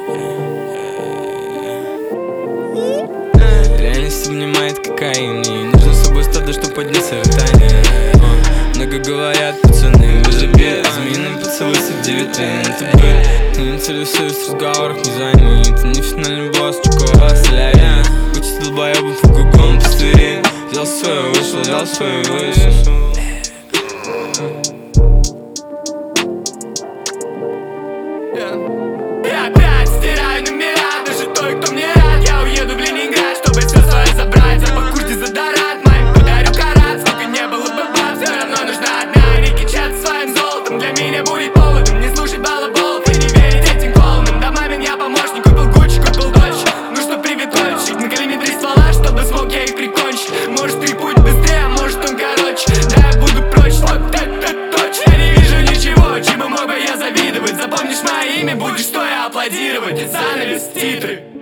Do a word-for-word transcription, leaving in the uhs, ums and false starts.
Реальность обнимает кокаин, и нужно с собой стадо, чтоб подняться в тайне. Много говорят пацаны, без обед, змеиный поцелуй среди витрин. Это был, не интересуюсь в разговорах, не звони. Ты не финальный босс, чукова солярин. Хочет долбоебов в кругом пустыри. Взял свою, вышел, взял свою, вышел. Я опять стираю номера, даже той, кто мне рад. Я уеду в Ленинград, чтобы все свое забрать. За покушать за дорат, маме подарю карат. Сколько не было бы баб, все равно нужна одна. Не кичаться своим золотом, для меня будет поводом не слушать балаболов и не верить этим клоунам. Да мамин я помощник, купил Гуччи, купил Дольче. Ну что, привет, Ольчик, наколи три ствола, чтобы смог я их прикончить. Может, ты путь быстрее, а может он короче. Да, я буду прочь, вот это точно. Я не вижу ничего, чему мог бы я завидовать. Запомнишь мое имя, будешь стоя аплодировать. Занавес, титры.